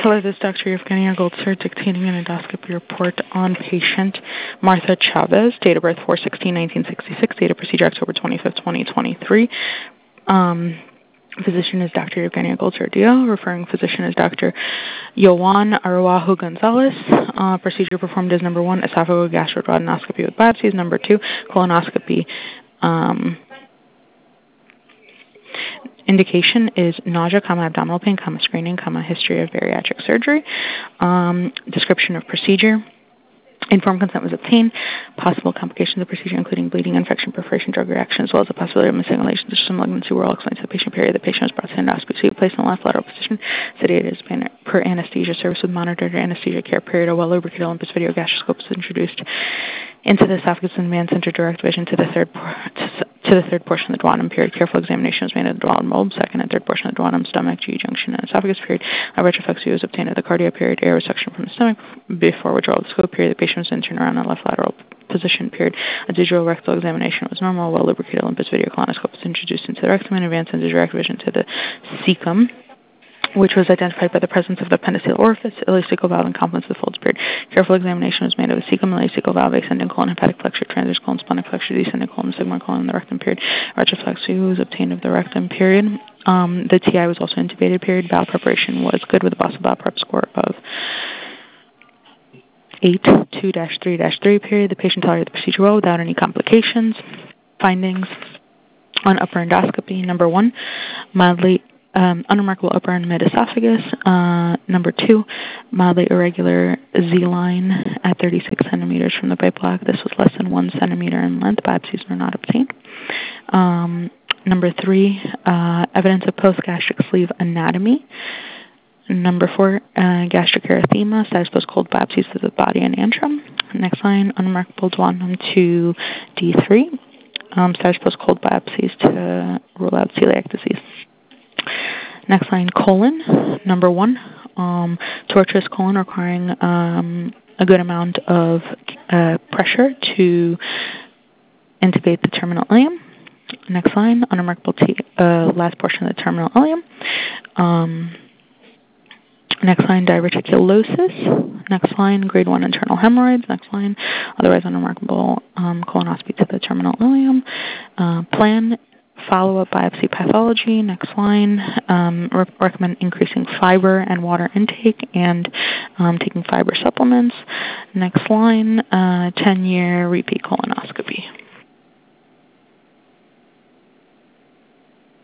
Hello, this is Dr. Evgenia Goldster dictating an endoscopy report on patient Martha Chavez, date of birth 4/16/1966, date of procedure October 25th, 2023. Physician is Dr. Evgenia Goldster-Dio. Referring physician is Dr. Yohan Araujo Gonzalez. Procedure performed is number 1, esophagogastrogrodinoscopy with biopsies. Number 2, colonoscopy. Indication is nausea, abdominal pain, screening, history of bariatric surgery. Description of procedure. Informed consent was obtained. Possible complications of the procedure, including bleeding, infection, perforation, drug reaction, as well as the possibility of miscegenation, system malignancy, were all explained to the patient. Period. The patient was brought to endoscopy, placed in the left lateral position, sedated per anesthesia, service with monitored anesthesia care. Period. A well-lubricated Olympus video gastroscope was introduced into the esophagus and man center direct vision to the third portion of the duodenum. Period. Careful examination was made of the duodenum bulb, second and third portion of the duodenum, stomach, GE junction, and esophagus. Period. A retroflexia was obtained of the cardia. Period. Air was suctioned from the stomach before withdrawal of the scope. Period. The patient was then turned around in the left lateral position. Period. A digital rectal examination was normal. Well lubricated Olympus video colonoscope was introduced into the rectum and advanced into direct vision to the cecum, which was identified by the presence of the appendiceal orifice, ileocecal valve, and complements of the folds. Period. Careful examination was made of the cecum, ileocecal valve, ascending colon, hepatic flexure, transverse colon, splenic flexure, descending colon, sigmoid colon, and the rectum. Period. Retroflexia was obtained of the rectum. Period. The TI was also intubated. Period. Bowel preparation was good with a Boston bowel prep score of 8-2-3-3. Period. The patient tolerated the procedure well without any complications. Findings on upper endoscopy. Number 1, mildly unremarkable upper and mid esophagus. Number 2, mildly irregular Z-line at 36 centimeters from the bite block. This was less than 1 centimeter in length. Biopsies were not obtained. Number 3, evidence of post-gastric sleeve anatomy. Number 4, gastric erythema, status post-cold biopsies to the body and antrum. Next line, unremarkable duodenum to D3. Status post-cold biopsies to rule out celiac disease. Next line, colon. Number 1, tortuous colon requiring a good amount of pressure to intubate the terminal ileum. Next line, unremarkable last portion of the terminal ileum. Next line, diverticulosis. Next line, grade 1 internal hemorrhoids. Next line, otherwise unremarkable colonoscopy to the terminal ileum. Plan follow-up biopsy pathology. Next line, recommend increasing fiber and water intake and taking fiber supplements. Next line, 10-year repeat colonoscopy.